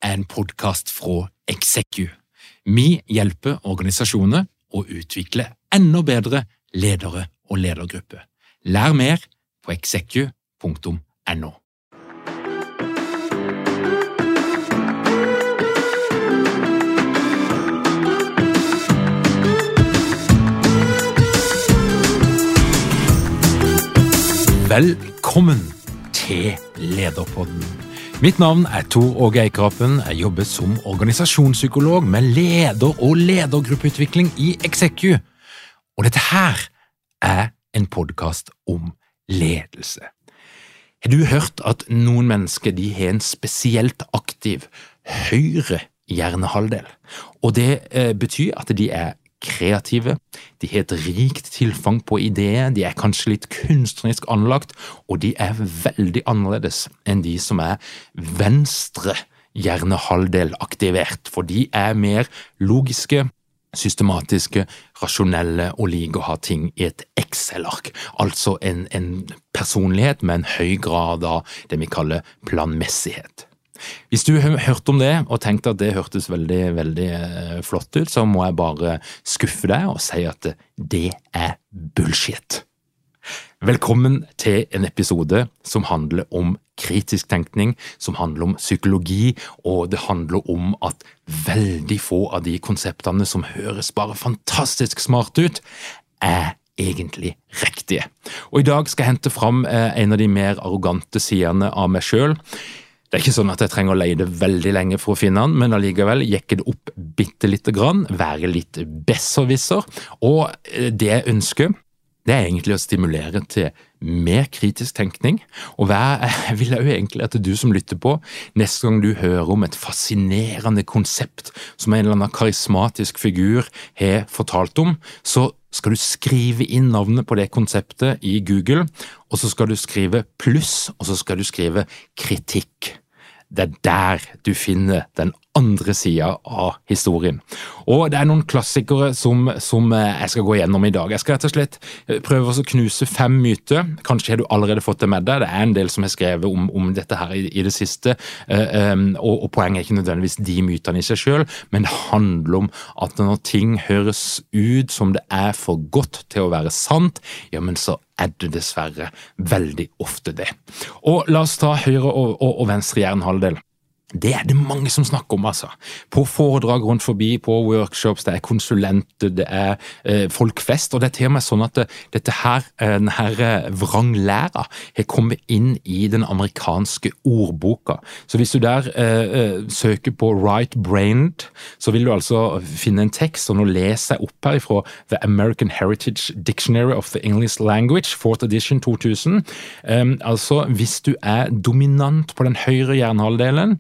en podcast fra Execu. Vi hjelper organisasjoner å utvikle enda bedre ledere og ledergrupper. Lær mer på execu.no. Velkommen til Lederpodden. Mitt navn Tor Åge Eikrapen. Jeg jobber som organisasjonspsykolog med leder- og ledergruppeutvikling i Execu. Og dette her en podcast om ledelse. Har du hørt at noen mennesker de har en spesielt aktiv høyre hjernehalvdel? Og det betyr at de kreative, de har et rikt tilfang på ideer, de kanskje litt kunstnerisk anlagt, og de veldig annerledes enn de som venstre hjernehalvdel aktivert, for de mer logiske, systematiske, rasjonelle og liker å ha ting i et Excel-ark, altså en personlighet med en høy grad av det vi kaller planmessighet. Hvis du har hørt om det og tenkt at det hørtes veldig, veldig flott ut, så må jeg bare skuffe deg og si at det bullshit. Velkommen til en episode som handler om kritisk tenkning, som handler om psykologi, og det handler om at veldig få av de konseptene som høres bare fantastisk smart ut, egentlig riktige. Og i dag skal jeg hente fram en av de mer arrogante sidene av meg selv. Det ikke sånn at jeg trenger å leide veldig lenge for å finne den, men allikevel jekke det opp bitte lite grann, være litt besserwisser, og det jeg ønsker, det egentlig å stimulere til mer kritisk tenkning, og jeg vil jo egentlig at du som lytter på, neste gang du hører om et fascinerende konsept som en eller annen karismatisk figur har fortalt om, så skal du skrive inn navnet på det konseptet i Google, og så skal du skrive pluss, og så skal du skrive kritikk. Det der du finner den andre siden av historien. Og det noen klassikere som jeg skal gå gjennom i dag. Jeg skal rett og slett prøve å knuse 5 myter. Kanskje har du allerede fått det med deg. Det en del som har skrevet om dette her i det siste, og poenget ikke nødvendigvis de mytene i seg selv, men det handler om at når ting høres ut som det for godt til å være sant, ja, men så det dessverre veldig ofte det. Og la oss ta høyre og venstre hjernehalvdel. Det det mange som snakker om, altså. På foredrag rundt forbi, på workshops, det konsulenter, det folk flest, og det til og med sånn at dette her, denne vranglæra har kommet inn i den amerikanske ordboka. Så hvis du der søker på right-brained, så vil du altså finne en tekst, og nå leser jeg opp her fra The American Heritage Dictionary of the English Language, 4th edition 2000. Altså, hvis du dominant på den høyre hjernehalvdelen,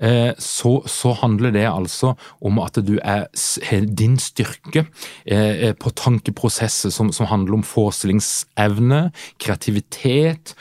så handler det altså om at du din styrke på tankeprosesser som handler om forestillingsevne, kreativitet,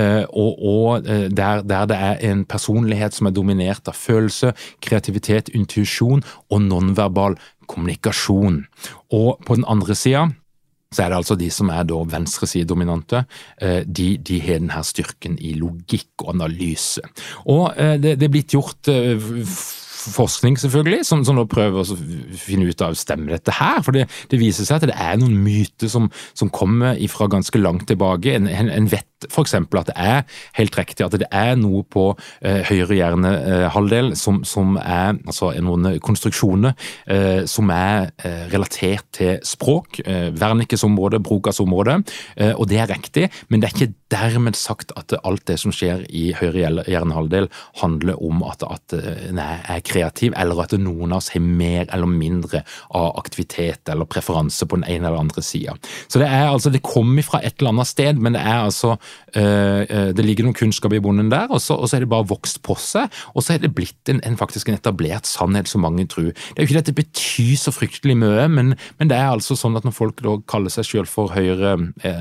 og der det en personlighet som dominert av følelse, kreativitet, intuisjon og nonverbal kommunikasjon. Og på den andre siden så det altså de som da venstre side dominante, de har denne styrken i logikk og analyse. Og det blitt gjort forskning selvfølgelig, som nå prøver å finne ut av stemmer dette her, for det viser seg at det noen myter som kommer fra ganske langt tilbake. En vet for eksempel at det helt riktig at det noe på høyre hjernehalvdel som altså noen konstruksjoner som relatert til språk, Wernicke's område, Broca's område, og det riktig, men det ikke dermed sagt at alt det som skjer i høyre hjernehalvdel handler om at en kreativ, eller at noen av oss har mer eller mindre av aktivitet eller preferanse på den ene eller andre siden. Så det altså, det kommer fra et eller annet sted, men det altså det ligger noen kunnskap i bunnen der, og så det bare vokst på seg, og så det blitt faktisk en etablert sannhet som mange tror. Det jo ikke det betyr så fryktelig mye, men det altså sånn at når folk da kaller seg selv for høyre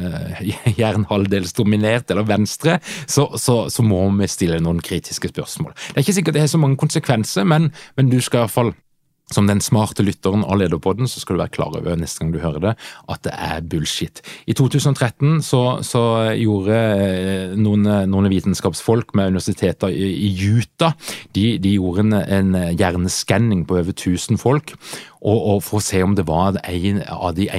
hjernehalvdelsdominert eller venstre, så må vi stille noen kritiske spørsmål. Det ikke sikkert det har så mange konsekvenser, men du skal I hvert fall som den smarte lytteren av Lederpodden, så skal du være klar over neste gang du hører det, at det bullshit. I 2013 så gjorde noen vitenskapsfolk med universiteter i Utah, de gjorde en hjerneskanning på over 1000 folk, og for å se om det var en av de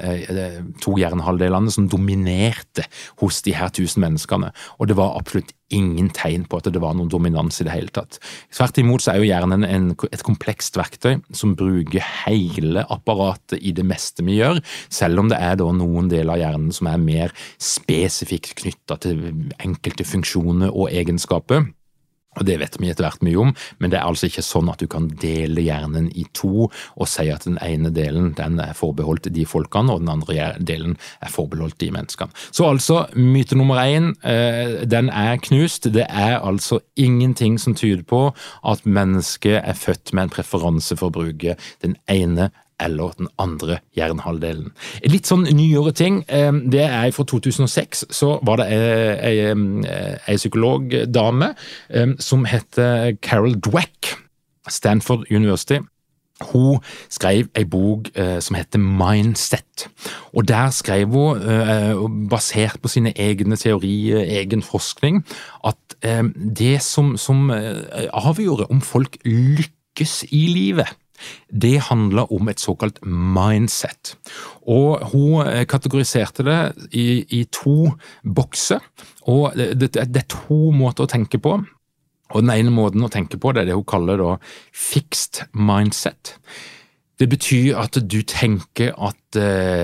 to hjernehalvdelene som dominerte hos de her 1000 menneskene, og det var absolutt ingen tegn på at det var noen dominans i det hele tatt. Tvert imot så jo hjernen et komplekst verktøy som bruker hele apparatet i det meste vi gjør, selv om det da noen deler av hjernen som mer spesifikt knyttet til enkelte funksjoner og egenskaper. Og det vet vi etter hvert mye om, men det altså ikke sånn at du kan dele hjernen i to og si at den ene delen den forbeholdt de folkene, og den andre delen forbeholdt de menneskene. Så altså, myte nummer 1, den knust. Det altså ingenting som tyder på at mennesket født med en preferanse for å bruke den ene eller den andre hjernehalvdelen. Litt sånn nyere ting, det fra 2006, så var det en psykologdame som heter Carol Dweck, Stanford University. Hun skrev en bok som heter Mindset, og der skrev hun, basert på sine egne teorier, egen forskning, at det som avgjorde om folk lykkes i livet, det handler om et såkalt mindset, og hun kategoriserte det i 2 bokser, og det 2 måter å tenke på, og den ene måten å tenke på det hun kaller da fixed mindset. Det betyr at du tenker at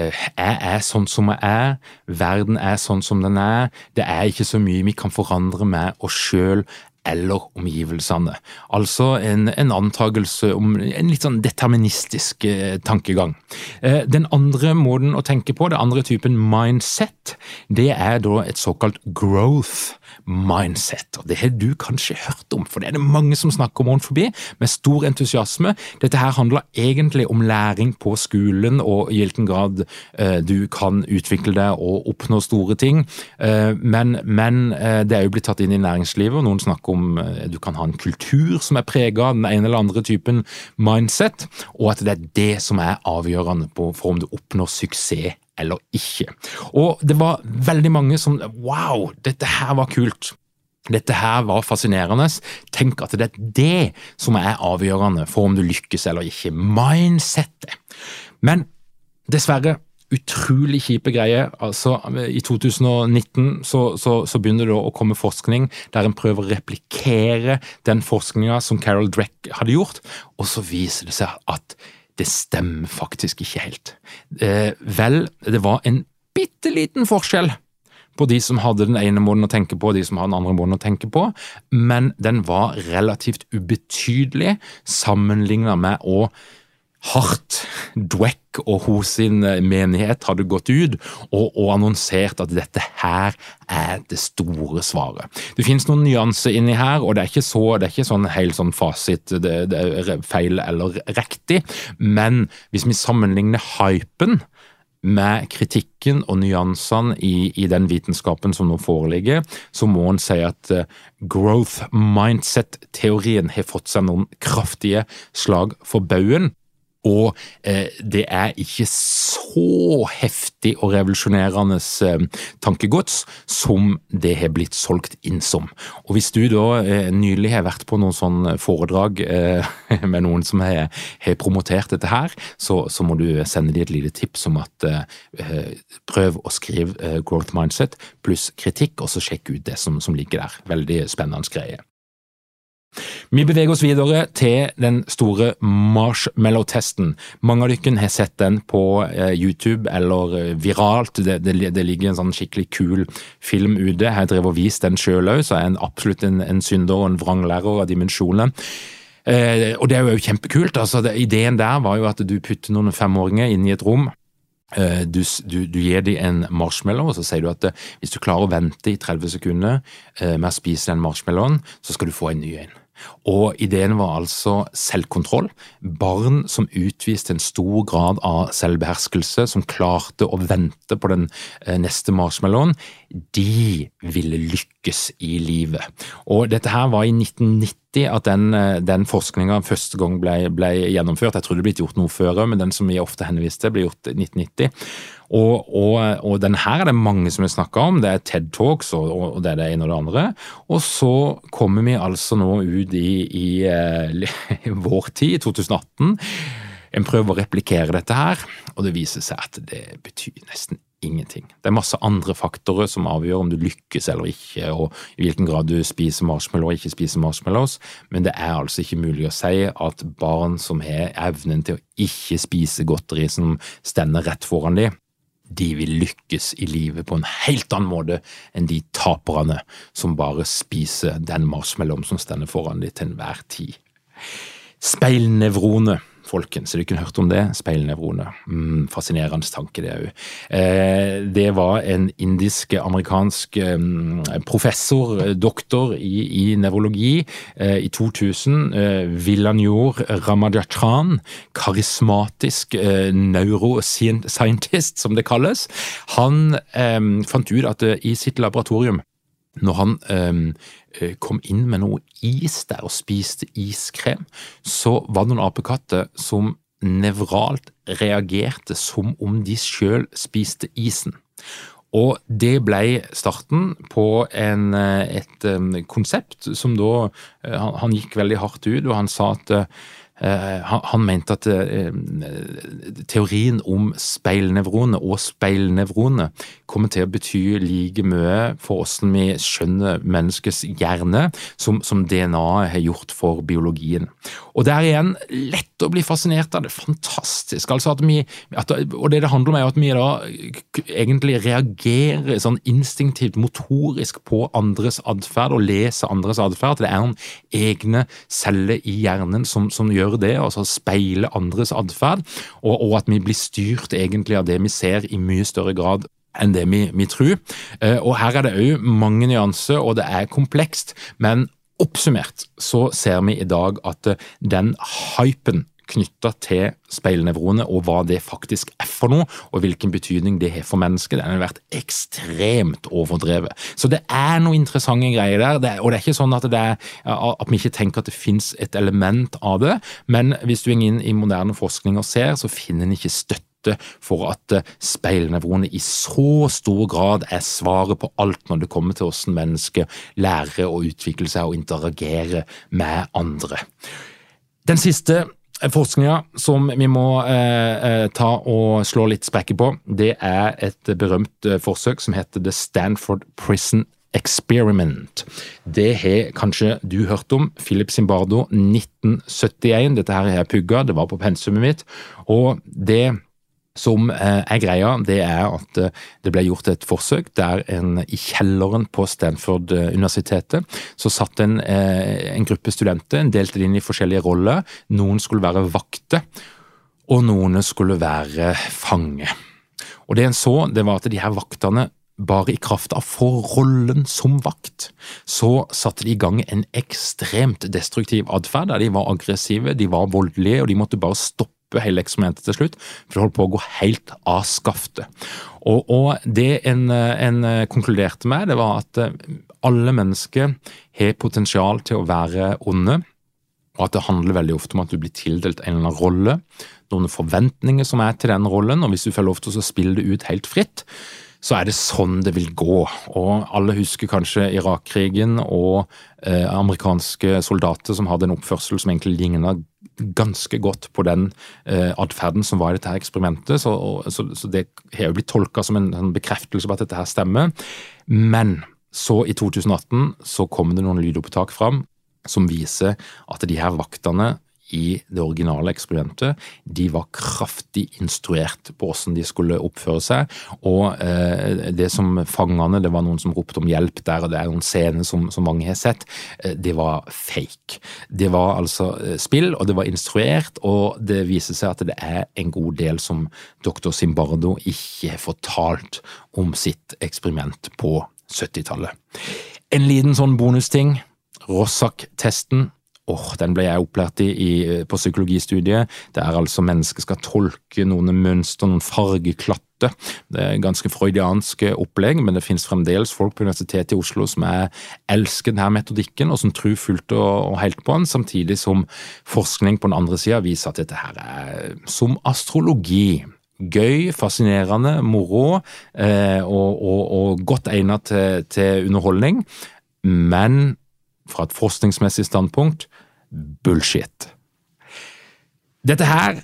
jeg sånn som jeg verden sånn som den det ikke så mye vi kan forandre med oss selv eller omgivelsene. Altså en antagelse om en litt sånn deterministisk tankegang. Den andre måten å tenke på, den andre typen mindset, det da et såkalt growth mindset, og det har du kanskje hørt om, for det det mange som snakker om forbi, med stor entusiasme. Dette her handler egentlig om læring på skolen, og i hvilken grad du kan utvikle deg og oppnå store ting, men det jo blitt tatt inn i næringslivet, og noen snakker om du kan ha en kultur som preget av den ene eller andre typen mindset, og at det det som avgjørende for om du oppnår suksess eller ikke. Og det var veldig mange som, wow, dette her var kult. Dette her var fascinerende. Tenk at det det som avgjørende for om du lykkes eller ikke. Mindsetet. Men dessverre, utrolig kjipe greier. Altså, i 2019 så begynner det å komme forskning der en prøver å replikere den forskningen som Carol Dweck hadde gjort, og så viser det seg at det stemmer faktisk ikke helt. Vel, det var en bitteliten forskjell på de som hadde den ene måten å tenke på, og de som hadde den andre måten å tenke på, men den var relativt ubetydelig sammenlignet med å hardt Dweck og hos sin menighet hadde gått ut og annonsert at dette her det store svaret. Det finnes noen nyanser inni her, og det ikke sånn helt sånn fasit, det feil eller riktig, men hvis vi sammenligner hypen med kritikken og nyansene i den vitenskapen som nå foreligger, så må en si at growth mindset-teorien har fått seg noen kraftige slag for baugen, og det ikke så heftig og revolusjonerende tankegods som det har blitt solgt inn som. Og hvis du da nylig har vært på noen sånn foredrag med noen som har promotert dette her, så må du sende dem et lite tips om at prøv å skrive growth mindset pluss kritikk, og så sjekk ut det som ligger der. Veldig spennende greie. Vi beveger oss videre til den store marshmallow-testen. Mange av dere har sett den på YouTube eller viralt. Det ligger en sånn skikkelig kul film ute. Jeg har drevet og vist den selv også, så jeg absolutt en synder og en vranglærer av dimensjoner. Og det jo kjempekult. Altså, ideen der var jo at du putter noen 5-åringer inn i et rom. Du gir dem en marshmallow, og så sier du at hvis du klarer å vente i 30 sekunder med å spise den marshmallowen, så skal du få en ny en. Og ideen var altså selvkontroll. Barn som utviste en stor grad av selvbeherskelse, som klarte å vente på den neste marshmallowen, de ville lykkes i livet. Og dette her var i 1990 at den forskningen første gang ble gjennomført. Jeg tror det ble gjort noe før, men den som vi ofte henviste ble gjort i 1990. Og den her det mange som vi snakket om, det TED Talks og det det ene og det andre. Og så kommer vi altså nå ut i vår tid, 2018. En prøver å replikere dette her, og det viser seg at det betyr nesten ingenting. Det masse andre faktorer som avgjør om du lykkes eller ikke, og i hvilken grad du spiser marshmallow og ikke spiser marshmallows, men det altså ikke mulig å si at barn som har evnen til å ikke spise godteri som stender rett foran dem, de vil lykkes i livet på en helt annen måte enn de taperne som bare spiser den marshmallowen som stender foran dem til enhver tid. Speilnevrone, folkens, har du ikke hørt om det? Speilnevrone. Fascinerende tanke det jo. Det var en indisk-amerikansk professor, doktor i nevrologi i 2000, Vilanur Ramachandran, karismatisk neuroscientist som det kalles. Han fant ut at i sitt laboratorium, når han kom inn med noe is der og spiste iskrem, så var det noen apekatter som nevralt reagerte som om de selv spiste isen. Og det ble starten på et konsept som da, han gikk veldig hardt ut, og han sa at han mente at teorien om speilnevrone og speilnevrone kommer til å bety like mye for hvordan vi skjønner menneskets hjerne som DNA har gjort for biologien. Og det igjen lett å bli fascinert av det, fantastisk. Altså og det handler om at vi da egentlig reagerer sånn instinktivt, motorisk på andres adferd og leser andres adferd. Det noen egne celler i hjernen som gjør det, altså speile andres adferd, og at vi blir styrt egentlig av det vi ser i mye større grad enn det vi tror. Og her det jo mange nyanser, og det komplekst, men oppsummert så ser vi i dag at den hypen knyttet til speilnevrone og hva det faktisk for noe, og hvilken betydning det har for mennesket, den har vært ekstremt overdrevet. Så det noen interessante greier der, og det ikke sånn at at vi ikke tenker at det finnes et element av det, men hvis du går inn i moderne forskning og ser, så finner en ikke støtte for at speilnevrone i så stor grad svaret på alt når det kommer til hvordan mennesker lærer å utvikle seg og interagere med andre. Den siste forskningen som vi må ta og slå litt sprekker på, det et berømt forsøk som heter The Stanford Prison Experiment. Det har kanskje du hørt om, Philip Zimbardo, 1971. Dette her har jeg pugget, det var på pensumet mitt, og det som greia, det at det ble gjort et forsøk der i kjelleren på Stanford-universitetet så satt en gruppe studenter, delte det inn i forskjellige roller. Noen skulle være vakter, og noen skulle være fange. Og det en så, det var at de her vaktene bare i kraft av rollen som vakt, så satte de i gang en ekstremt destruktiv adferd, der de var aggressive, de var voldelige, og de måtte bare stoppe hele eksperimentet til slutt, for det holdt på å gå helt av skaftet. Og det en konkluderte med, det var at alle mennesker har potensial til å være onde, og at det handler veldig ofte om at du blir tildelt en eller annen rolle, noen forventninger som til den rollen, og hvis du får lov til å spille det ut helt fritt, så det sånn det vil gå. Og alle husker kanskje Irak-krigen og amerikanske soldater som hadde en oppførsel som egentlig lignet ganske godt på den adferden som var i dette eksperimentet, så det har jo blitt tolket som en bekreftelse på at dette her stemmer. Men så i 2018 så kom det noen lydopptak fram som viser at de her vaktene i det originale eksperimentet, de var kraftig instruert på hvordan de skulle oppføre seg, og det som fangene, det var noen som ropte om hjelp der, og det noen scener som mange har sett, det var fake. Det var altså spill, og det var instruert, og det viser seg at det en god del som Dr. Zimbardo ikke har fortalt om sitt eksperiment på 70-tallet. En liten sånn bonusting, Rorschach-testen, den ble jeg opplært på psykologistudiet. Det altså mennesker skal tolke noen mønster, noen fargeklatter slutte. Det ganske freudianske opplegg, men det finnes fremdeles folk på Universitetet i Oslo som elsker denne metodikken, og som tror fullt og helt på den, samtidig som forskning på den andre siden viser at dette her som astrologi. Gøy, fascinerende, moro og godt egnet til underholdning, men fra et forskningsmessig standpunkt, bullshit. Dette her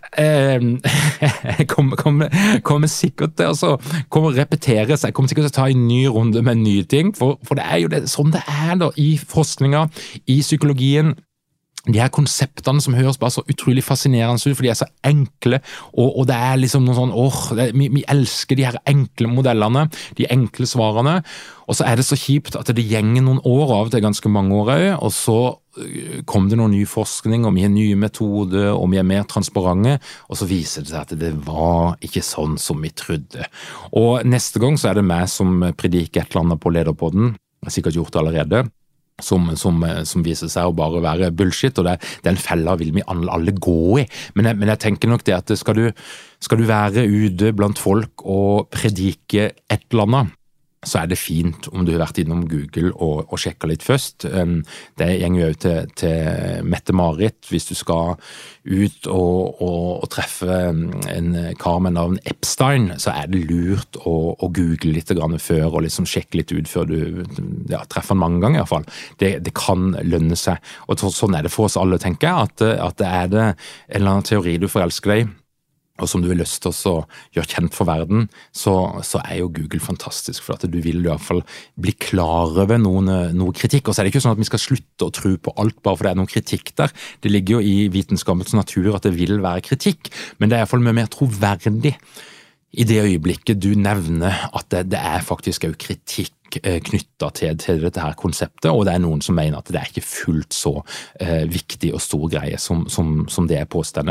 kommer sikkert til å repeteres, jeg kommer sikkert til å ta en ny runde med nye ting, for det jo sånn det da i forskningen, i psykologien. De her konseptene som høres bare så utrolig fascinerende ut, for de så enkle, og det liksom noe sånn, vi elsker de her enkle modellene, de enkle svarene, og så det så kjipt at det gjenger noen år av, det ganske mange år også, og så kom det noen ny forskning, og vi har nye metoder, og vi mer transparente, og så viser det seg at det var ikke sånn som vi trodde. Og neste gang så det meg som prediker et eller annet på Lederpodden, jeg har sikkert gjort det allerede, som viser seg å bare være bullshit, og den fella vil vi alle gå i. Men jeg tenker nok det at skal du være ute blant folk og predike et eller annet, så det fint om du har vært innom Google og sjekket litt først. Det gjenger jo til Mette-Marit hvis du skal ut og treffe en kar med navn Epstein, så det lurt å google litt grann før og liksom sjekke litt ut før du treffer han mange ganger i hvert fall. Det kan lønne seg, og sånn det for oss alle, tenker jeg, at det det en eller annen teori du forelsker deg i, og som du har lyst til å gjøre kjent for verden, så jo Google fantastisk, for at du vil i hvert fall bli klar over noe kritikk, og så det ikke sånn at vi skal slutte å tro på alt bare for det noen kritikk der. Det ligger jo i vitenskapens natur at det vil være kritikk, men det i hvert fall mer troverdig i det øyeblikket du nevner at det faktisk jo kritikk knyttet til dette her konseptet, og det noen som mener at det ikke fullt så viktig og stor greie som det påstående.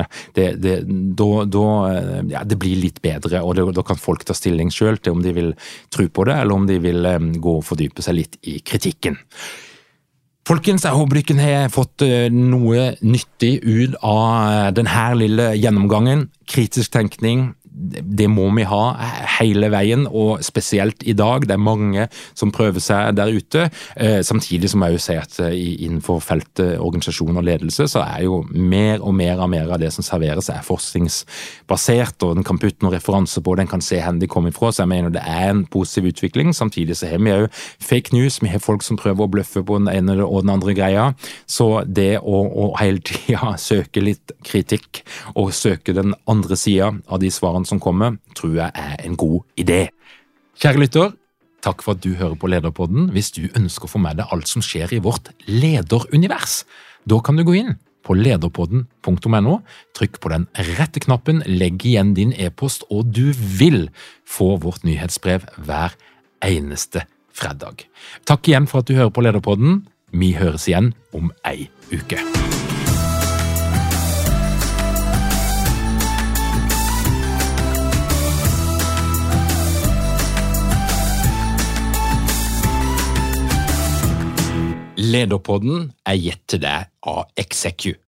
Det blir litt bedre, og da kan folk ta stilling selv til om de vil tro på det, eller om de vil gå og fordype seg litt i kritikken. Folkens, jeg håper dere har fått noe nyttig ut av denne lille gjennomgangen. Kritisk tenkning, det må vi ha hele veien, og spesielt i dag. Det mange som prøver seg der ute, samtidig som jeg jo sier at innenfor feltet organisasjon og ledelse, så jo mer og mer av det som serveres forskningsbasert, og den kan putte noen referanser på, den kan se hvor de kommer fra, så jeg mener det en positiv utvikling. Samtidig så har vi jo fake news, vi har folk som prøver å bløffe på den ene og den andre greia, så det å hele tiden søke litt kritikk, og søke den andre siden av de svarene som kommer, tror jeg en god idé. Kjære lytter, takk for at du hører på Lederpodden. Hvis du ønsker å få med deg alt som skjer i vårt lederunivers, da kan du gå inn på lederpodden.no, trykk på den rette knappen, legg igjen din e-post, og du vil få vårt nyhetsbrev hver eneste fredag. Takk igjen for at du hører på Lederpodden. Vi høres igjen om en uke. Lederpodden gitt til deg av Execu.